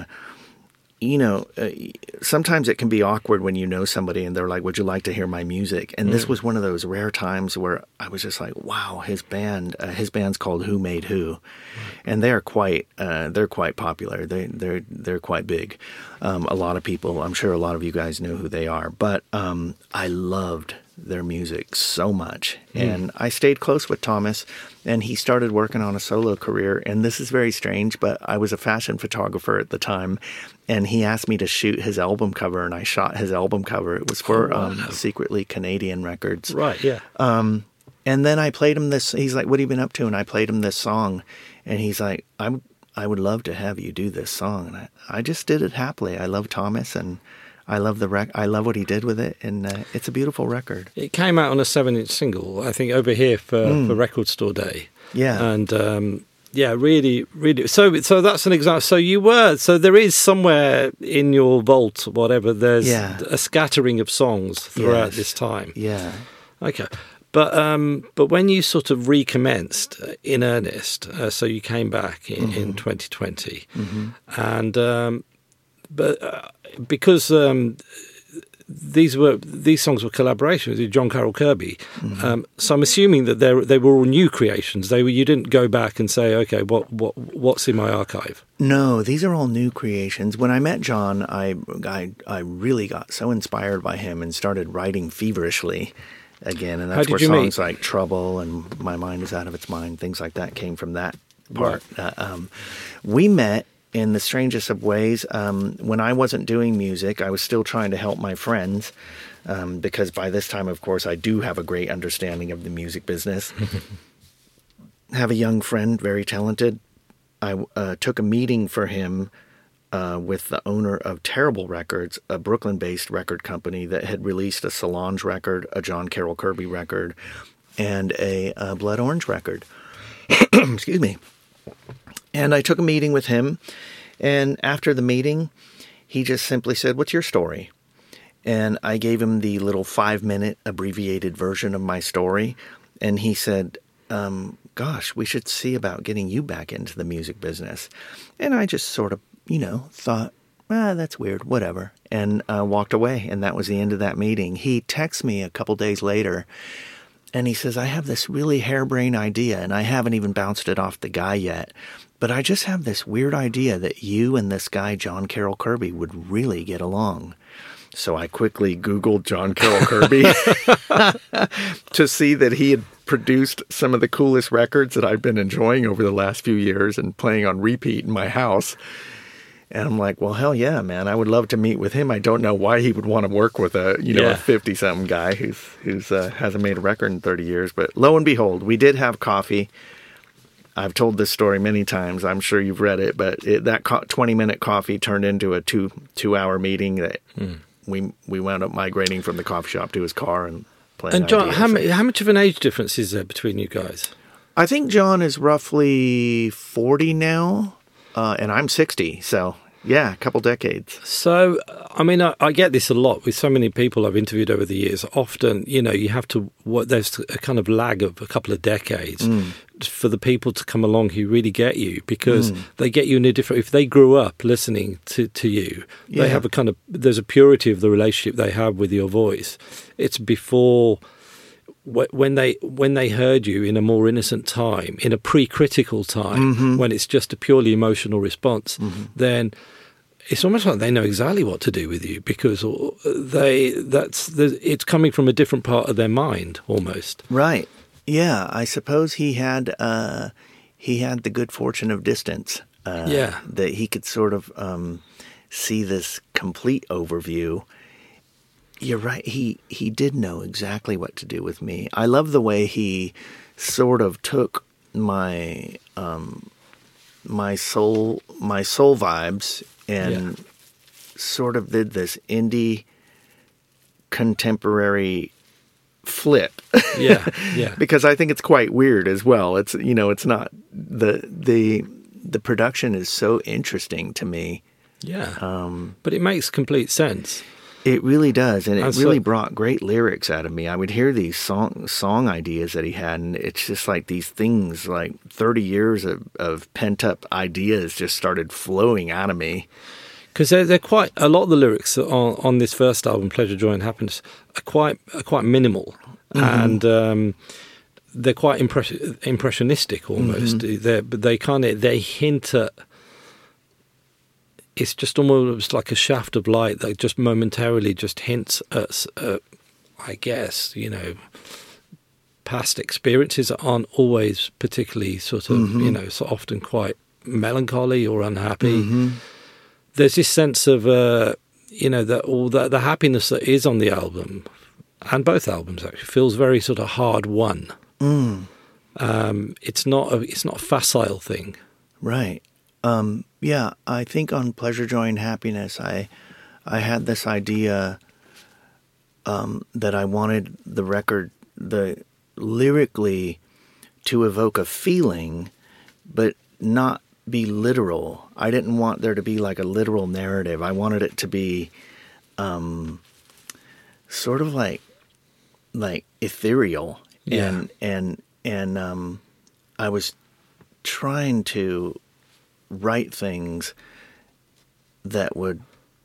sometimes it can be awkward when you know somebody and they're like, would you like to hear my music? And this was one of those rare times where I was just like, wow, his band's called Who Made Who. And they're quite popular. They're quite big. A lot of people, I'm sure a lot of you guys know who they are, but I loved their music so much. And I stayed close with Thomas, and he started working on a solo career. And this is very strange, but I was a fashion photographer at the time, and he asked me to shoot his album cover, and I shot his album cover. It was for Secretly Canadian Records. Right, yeah. And then I played him this. He's like, "What have you been up to?" And I played him this song, and he's like, I would love to have you do this song. And I just did it happily. I love Thomas, and I love I love what he did with it, and it's a beautiful record. It came out on a 7-inch single, I think, over here for Record Store Day. Yeah. And really, really. So that's an example. So there is somewhere in your vault, whatever, there's a scattering of songs throughout this time. Yeah. Okay. But when you sort of recommenced in earnest, so you came back in 2020, and because these songs were collaborations with John Carroll Kirby, so I'm assuming that they were all new creations. You didn't go back and say, okay, what's in my archive? No, these are all new creations. When I met John, I really got so inspired by him and started writing feverishly again, and that's where songs like Trouble and My Mind Is Out of Its Mind, things like that came from that part. Right. We met in the strangest of ways. When I wasn't doing music, I was still trying to help my friends, because by this time, of course, I do have a great understanding of the music business. Have a young friend, very talented. I took a meeting for him with the owner of Terrible Records, a Brooklyn-based record company that had released a Solange record, a John Carroll Kirby record, and a Blood Orange record. Excuse me. And I took a meeting with him, and after the meeting, he just simply said, "What's your story?" And I gave him the little 5-minute abbreviated version of my story, and he said, "Gosh, we should see about getting you back into the music business." And I just sort of thought, that's weird, whatever, and walked away, and that was the end of that meeting. He texts me a couple days later, and he says, "I have this really harebrained idea, and I haven't even bounced it off the guy yet, but I just have this weird idea that you and this guy, John Carroll Kirby, would really get along." So I quickly Googled John Carroll Kirby to see that he had produced some of the coolest records that I've been enjoying over the last few years and playing on repeat in my house. And I'm like, well, hell yeah, man, I would love to meet with him. I don't know why he would want to work with a 50-something guy who's hasn't made a record in 30 years. But lo and behold, we did have coffee. I've told this story many times. I'm sure you've read it, but that 20-minute coffee turned into a two-hour meeting that we wound up migrating from the coffee shop to his car and playing. And John, how much of an age difference is there between you guys? I think John is roughly 40 now. And I'm 60, so yeah, a couple decades. So, I mean, I get this a lot with so many people I've interviewed over the years. Often, you have to, there's a kind of lag of a couple of decades for the people to come along who really get you, because they get you in a different, if they grew up listening to you, they have there's a purity of the relationship they have with your voice. It's before... When they heard you in a more innocent time, in a pre-critical time, when it's just a purely emotional response, then it's almost like they know exactly what to do with you, because it's coming from a different part of their mind almost. Right. Yeah. I suppose he had the good fortune of distance. That he could sort of see this complete overview. You're right. He did know exactly what to do with me. I love the way he sort of took my soul vibes and sort of did this indie contemporary flip. Because I think it's quite weird as well. It's it's not the production is so interesting to me. But it makes complete sense. It really does, and it really brought great lyrics out of me. I would hear these song ideas that he had, and it's just like these things, like 30 years of pent-up ideas just started flowing out of me. Because they're quite, a lot of the lyrics on this first album, Pleasure, Joy and Happiness, are quite minimal, and they're quite impressionistic almost. They hint at... It's just almost like a shaft of light that just momentarily just hints at I guess, past experiences aren't always particularly sort of, so often quite melancholy or unhappy. There's this sense of, the happiness that is on the album, and both albums actually, feels very sort of hard won. It's not a facile thing. Right. Yeah, I think on Pleasure, Joy, and Happiness, I had this idea that I wanted the record, lyrically, to evoke a feeling, but not be literal. I didn't want there to be like a literal narrative. I wanted it to be sort of like ethereal. Yeah. And I was trying to write things that would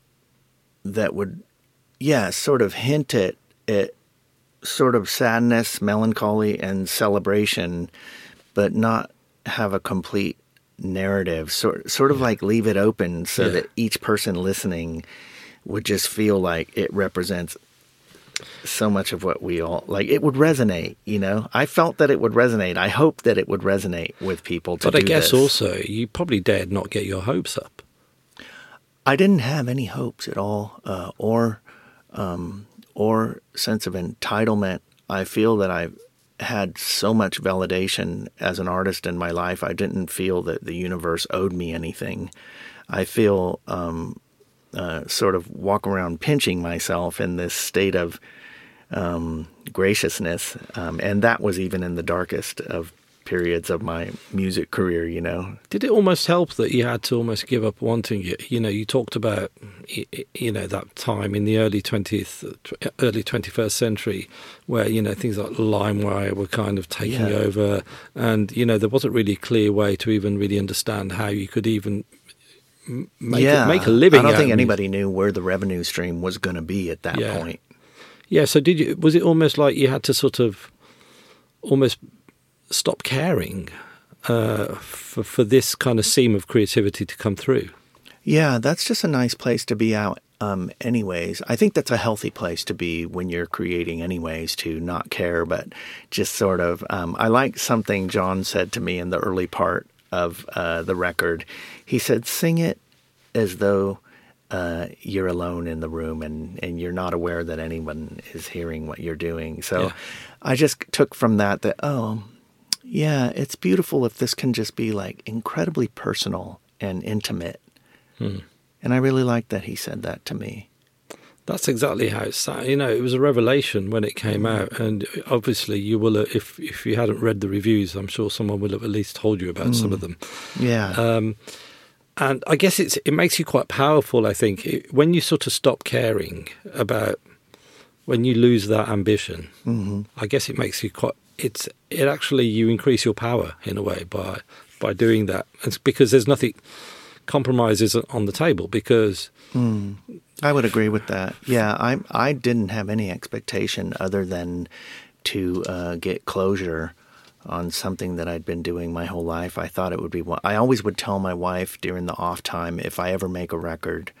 sort of hint at sort of sadness, melancholy, and celebration, but not have a complete narrative. Sort of like leave it open so that each person listening would just feel like it represents so much of what we all like. It would resonate, I felt that it would resonate. I hope that it would resonate with people. But I guess also you probably dared not get your hopes up. I didn't have any hopes at all, or sense of entitlement. I feel that I've had so much validation as an artist in my life. I didn't feel that the universe owed me anything. I feel sort of walk around pinching myself in this state of graciousness, and that was even in the darkest of periods of my music career, Did it almost help that you had to almost give up wanting it? You talked about, that time in the early 21st century where, things like LimeWire were kind of taking over, and, there wasn't really a clear way to even really understand how you could even make a living. I don't think anybody knew where the revenue stream was going to be at that point. Yeah, so was it almost like you had to sort of almost stop caring for this kind of seam of creativity to come through? Yeah, that's just a nice place to be out anyways. I think that's a healthy place to be when you're creating anyways, to not care, but just sort of, I like something John said to me in the early part of the record. He said, sing it as though you're alone in the room and you're not aware that anyone is hearing what you're doing. So I just took from that, it's beautiful if this can just be like incredibly personal and intimate. And I really liked that he said that to me. That's exactly how it sounded. It was a revelation when it came out, and obviously you will, if you hadn't read the reviews, I'm sure someone will have at least told you about some of them. Yeah. And I guess it makes you quite powerful, I think, when you sort of stop caring about, when you lose that ambition. I guess it makes you you increase your power in a way by doing that. It's because there's nothing, compromise isn't on the table, because I would agree with that. Yeah, I didn't have any expectation other than to get closure on something that I'd been doing my whole life. I thought it would be I always would tell my wife during the off time, if I ever make a record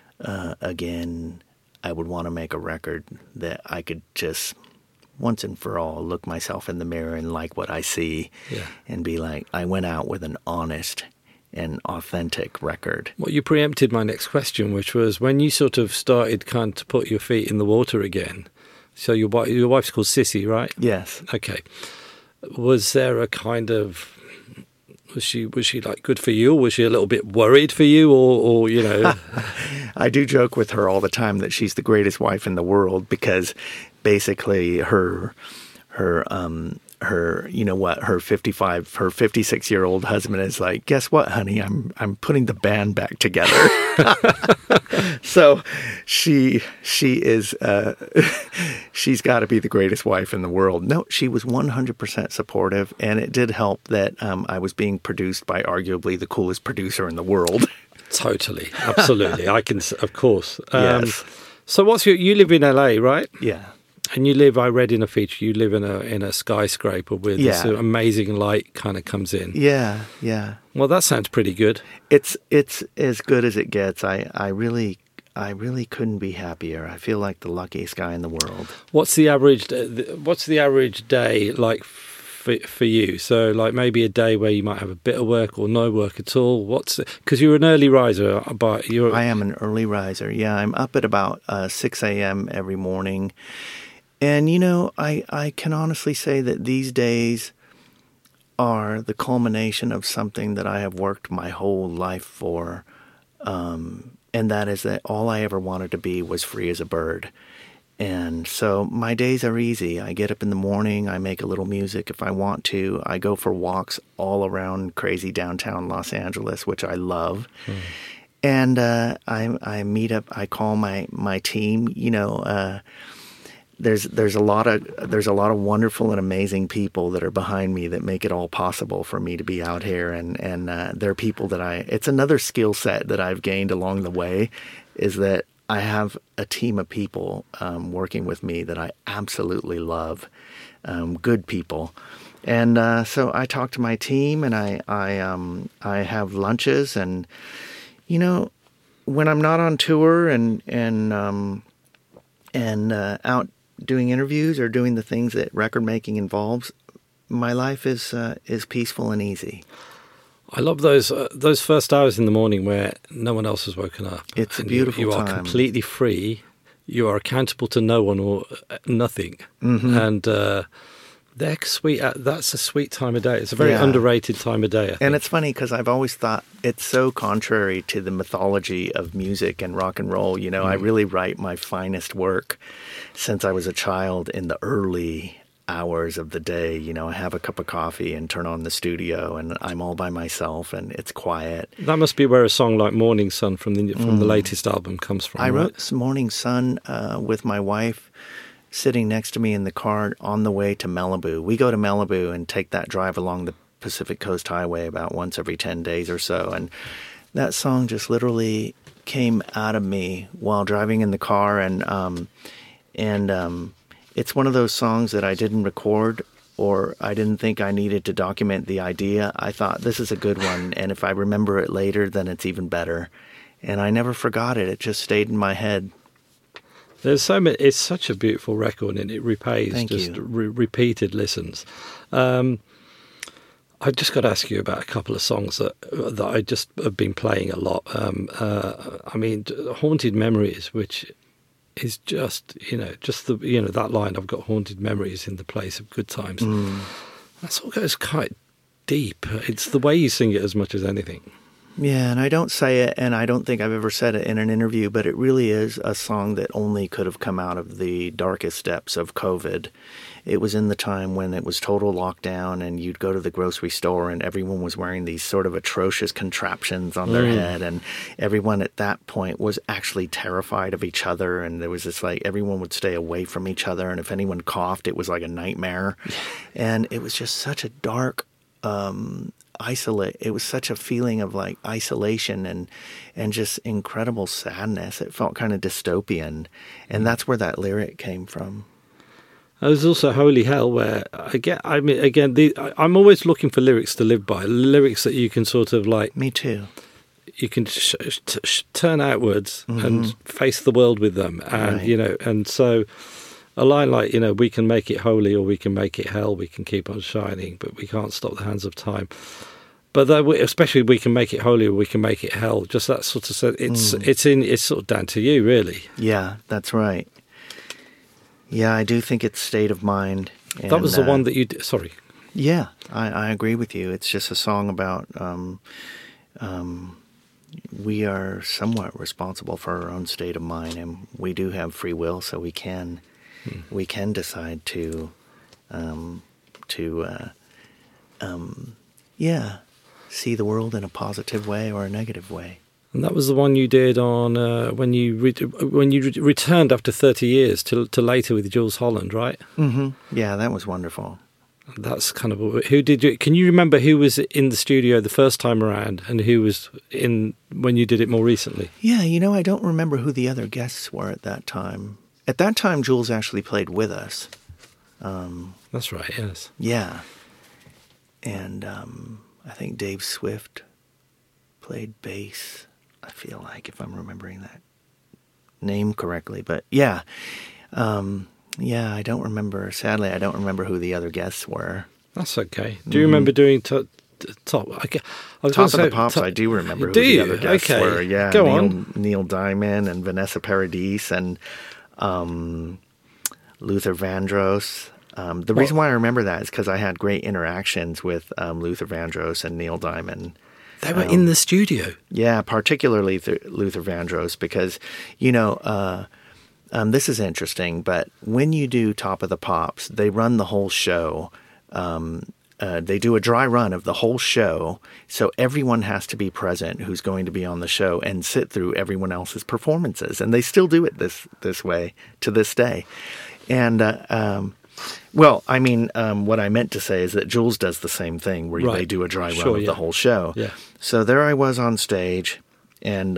again, I would want to make a record that I could just once and for all look myself in the mirror and like what I see and be like, I went out with an honest and authentic record. Well, you preempted my next question, which was when you sort of started kind of to put your feet in the water again. So your wife's called Sissy, right? Yes. Okay. Was there a kind of, was she like good for you, or was she a little bit worried for you, or I do joke with her all the time that she's the greatest wife in the world, because basically her 56-year-old husband is like, guess what, honey? I'm putting the band back together. So she is she's got to be the greatest wife in the world. No, she was 100% supportive, and it did help that I was being produced by arguably the coolest producer in the world. Totally, absolutely. I can, of course. Yes. So you live in LA, right? Yeah. And you live, I read in a feature, you live in a skyscraper where this amazing light kind of comes in. Yeah, yeah. Well, that sounds pretty good. It's as good as it gets. I really I really couldn't be happier. I feel like the luckiest guy in the world. What's the average day like for you? So, like maybe a day where you might have a bit of work or no work at all. Because you're an early riser, but I am an early riser. Yeah, I'm up at about 6 a.m. every morning. And, I can honestly say that these days are the culmination of something that I have worked my whole life for. And that is that all I ever wanted to be was free as a bird. And so my days are easy. I get up in the morning, I make a little music if I want to. I go for walks all around crazy downtown Los Angeles, which I love. And I meet up, I call my team, there's a lot of wonderful and amazing people that are behind me that make it all possible for me to be out here, and they're people that it's another skill set that I've gained along the way, is that I have a team of people working with me that I absolutely love, good people, and so I talk to my team, and I have lunches, and when I'm not on tour and out doing interviews or doing the things that record making involves, my life is peaceful and easy. I love those first hours in the morning where no one else has woken up. It's a beautiful time. You are completely free. You are accountable to no one or nothing. Mm-hmm. And they're sweet. That's a sweet time of day. It's a very underrated time of day, I think. And it's funny because I've always thought it's so contrary to the mythology of music and rock and roll. I really write my finest work since I was a child in the early hours of the day. I have a cup of coffee and turn on the studio, and I'm all by myself, and it's quiet. That must be where a song like Morning Sun from the latest album comes from. I wrote Morning Sun with my wife sitting next to me in the car on the way to Malibu. We go to Malibu and take that drive along the Pacific Coast Highway about once every 10 days or so, and that song just literally came out of me while driving in the car, and it's one of those songs that I didn't record, or I didn't think I needed to document the idea. I thought, this is a good one, and if I remember it later, then it's even better. And I never forgot it. It just stayed in my head. There's so many. It's such a beautiful record, and it repays repeated listens. I've just got to ask you about a couple of songs that I just have been playing a lot. Haunted Memories, which is just that line, I've got haunted memories in the place of good times. That sort of goes quite deep. It's the way you sing it as much as anything. Yeah, and I don't say it, and I don't think I've ever said it in an interview, but it really is a song that only could have come out of the darkest depths of COVID. It was in the time when it was total lockdown, and you'd go to the grocery store, and everyone was wearing these sort of atrocious contraptions on their head, and everyone at that point was actually terrified of each other, and there was this, everyone would stay away from each other, and if anyone coughed, it was like a nightmare. And it was just such a dark it was such a feeling of isolation and just incredible sadness. It felt kind of dystopian, and that's where that lyric came from. There's also Holy Hell, where I'm always looking for lyrics to live by, lyrics that you can sort of Me too. You can turn outwards and face the world with them, and and so. A line like, we can make it holy or we can make it hell, we can keep on shining, but we can't stop the hands of time. But especially we can make it holy or we can make it hell. Just that sort of it's sort of down to you, really. Yeah, that's right. Yeah, I do think it's state of mind. And, that was the one that you did. Sorry. Yeah, I agree with you. It's just a song about we are somewhat responsible for our own state of mind, and we do have free will, so we can decide to see the world in a positive way or a negative way. And that was the one you did on when you returned after 30 years to later with Jools Holland, right? Mm-hmm. Yeah, that was wonderful. That's kind of who did you? Can you remember who was in the studio the first time around and who was in when you did it more recently? Yeah, I don't remember who the other guests were at that time. At that time, Jools actually played with us. That's right, yes. Yeah. And I think Dave Swift played bass, I feel like, if I'm remembering that name correctly, but yeah. I don't remember. Sadly, I don't remember who the other guests were. That's okay. Do you remember doing top? I was Top of the Pops. I do remember who the other guests were. Yeah, Go on. Neil Diamond and Vanessa Paradis and Luther Vandross. The reason why I remember that is because I had great interactions with Luther Vandross and Neil Diamond. They were in the studio. Yeah, particularly Luther Vandross, because, this is interesting, but when you do Top of the Pops, they run the whole show. They do a dry run of the whole show, so everyone has to be present who's going to be on the show and sit through everyone else's performances. And they still do it this way to this day. And, what I meant to say is that Jules does the same thing, where they do a dry run of the whole show. Yeah. So there I was on stage, and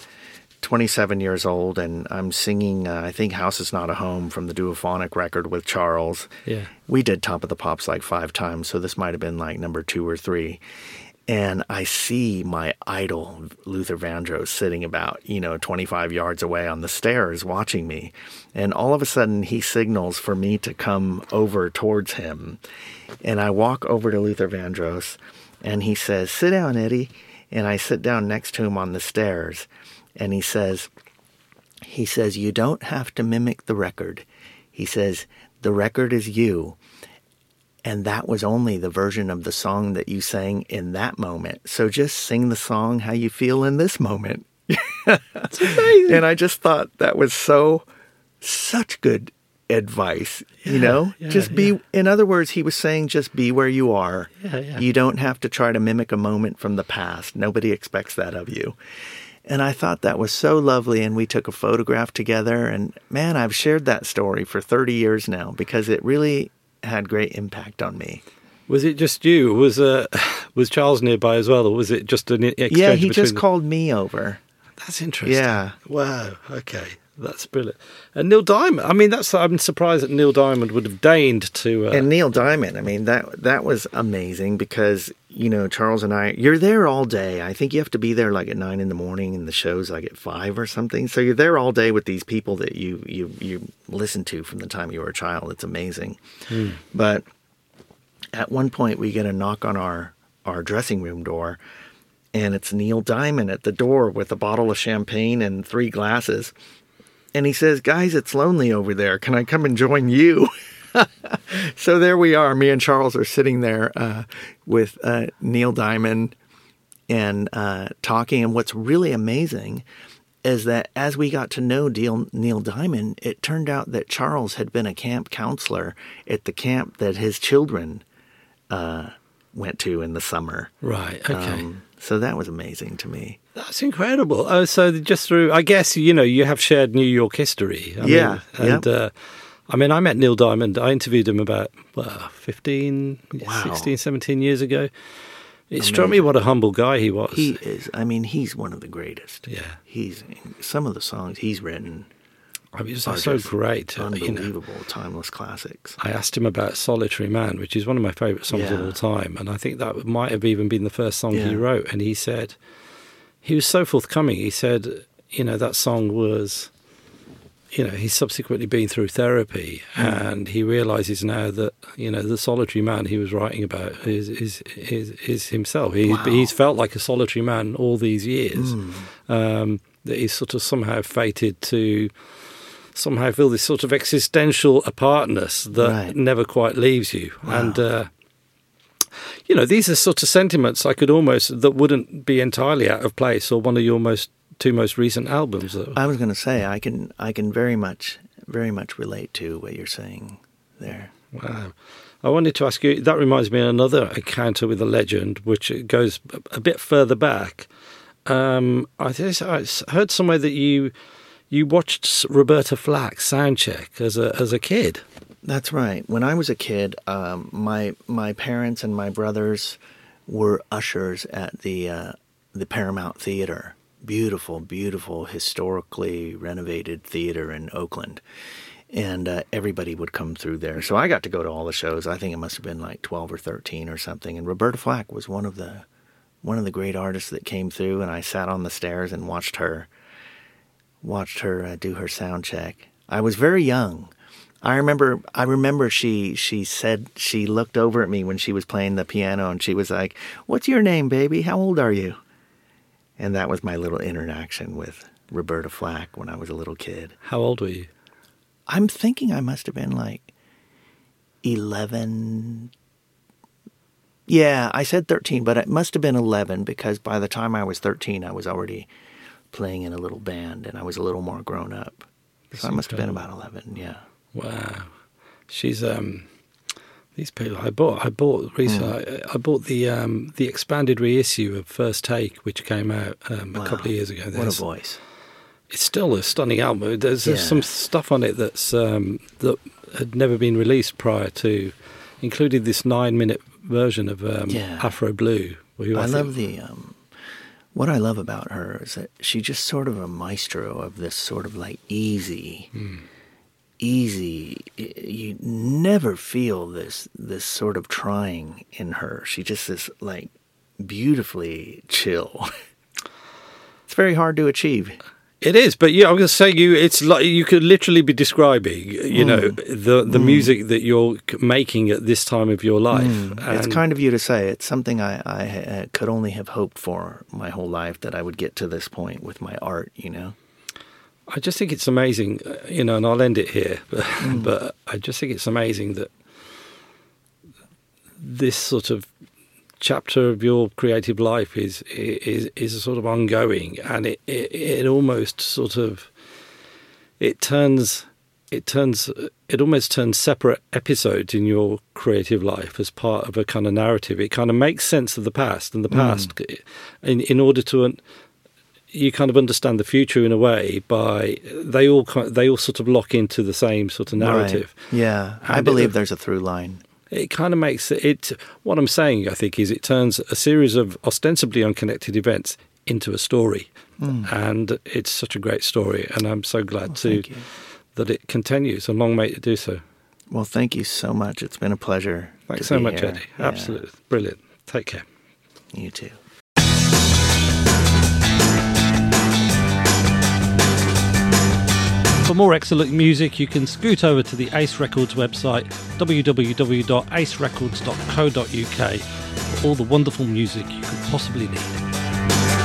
27 years old, and I'm singing, I think, House Is Not a Home from the Duophonic record with Charles. Yeah. We did Top of the Pops like 5 times, so this might have been like number 2 or 3. And I see my idol, Luther Vandross, sitting about, 25 yards away on the stairs watching me. And all of a sudden, he signals for me to come over towards him. And I walk over to Luther Vandross, and he says, "Sit down, Eddie." And I sit down next to him on the stairs. And he says, "You don't have to mimic the record." He says, "The record is you. And that was only the version of the song that you sang in that moment. So just sing the song how you feel in this moment." That's amazing. And I just thought that was such good advice, just be, in other words, he was saying, just be where you are. Yeah. You don't have to try to mimic a moment from the past. Nobody expects that of you. And I thought that was so lovely, and we took a photograph together, and man, I've shared that story for 30 years now because it really had great impact on me. Was it just you? Was Charles nearby as well, or was it just an exchange? Yeah, he just called me over. That's interesting. Yeah. Wow. Okay. That's brilliant. And Neil Diamond, I'm surprised that Neil Diamond would have deigned to... And Neil Diamond, that was amazing because, Charles and I, you're there all day. I think you have to be there like at 9 a.m, and the show's like at 5 or something. So you're there all day with these people that you listen to from the time you were a child. It's amazing. But at one point we get a knock on our dressing room door, and it's Neil Diamond at the door with a bottle of champagne and 3 glasses. And he says, "Guys, it's lonely over there. Can I come and join you?" So there we are. Me and Charles are sitting there with Neil Diamond and talking. And what's really amazing is that as we got to know Neil Diamond, it turned out that Charles had been a camp counselor at the camp that his children went to in the summer. Right, okay. So that was amazing to me. That's incredible. So just through, I guess, you have shared New York history. I met Neil Diamond. I interviewed him about 16, 17 years ago. It struck me what a humble guy he was. He is. He's one of the greatest. Yeah. Some of the songs he's written are so great. Unbelievable, timeless classics. I asked him about Solitary Man, which is one of my favourite songs of all time. And I think that might have even been the first song he wrote. And he said, he was so forthcoming. He said, that song was, he's subsequently been through therapy, and he realises now that, the solitary man he was writing about is himself. He's felt like a solitary man all these years, that he's sort of somehow fated to somehow feel this sort of existential apartness that never quite leaves you. Wow. And, these are sort of sentiments that wouldn't be entirely out of place or one of your two most recent albums. I was going to say, I can very much relate to what you're saying there. Wow. I wanted to ask you, that reminds me of another encounter with a legend, which goes a bit further back. I heard somewhere that you watched Roberta Flack soundcheck as a kid. That's right. When I was a kid, my parents and my brothers were ushers at the Paramount Theater. Beautiful, beautiful, historically renovated theater in Oakland. And everybody would come through there. So I got to go to all the shows. I think it must have been like 12 or 13 or something. And Roberta Flack was one of the great artists that came through. And I sat on the stairs and watched her watched her do her sound check. I was very young. I remember she said, she looked over at me when she was playing the piano and she was like, "What's your name, baby? How old are you?" And that was my little interaction with Roberta Flack when I was a little kid. How old were you? I'm thinking I must have been like 11. Yeah, I said 13, but it must have been 11 because by the time I was 13, I was already playing in a little band and I was a little more grown up. So I must have been about 11, yeah. Wow, she's these people. I bought recently. I bought the expanded reissue of First Take, which came out a couple of years ago. What a voice! It's still a stunning album. There's some stuff on it that's that had never been released prior to, including this 9-minute version of Afro Blue. I love the. What I love about her is that she's just sort of a maestro of this sort of like easy. You never feel this sort of trying in her. She just is like beautifully chill. It's very hard to achieve. It is, but yeah, I'm going to say it's like you could literally be describing, the music that you're making at this time of your life. It's kind of you to say. It's something I could only have hoped for my whole life, that I would get to this point with my art, I just think it's amazing, and I'll end it here, but I just think it's amazing that this sort of chapter of your creative life is a sort of ongoing, and it almost sort of it almost turns separate episodes in your creative life as part of a kind of narrative. It kind of makes sense of the past, and the past in order to you kind of understand the future in a way by they all sort of lock into the same sort of narrative. Right. Yeah, I believe there's a through line. It kind of makes it. What I'm saying, I think, is it turns a series of ostensibly unconnected events into a story, and it's such a great story. And I'm so glad that it continues, and long may it do so. Well, thank you so much. It's been a pleasure. Thanks so much, Eddie. Yeah. Absolutely brilliant. Take care. You too. For more excellent music, you can scoot over to the Ace Records website, www.acerecords.co.uk, for all the wonderful music you could possibly need.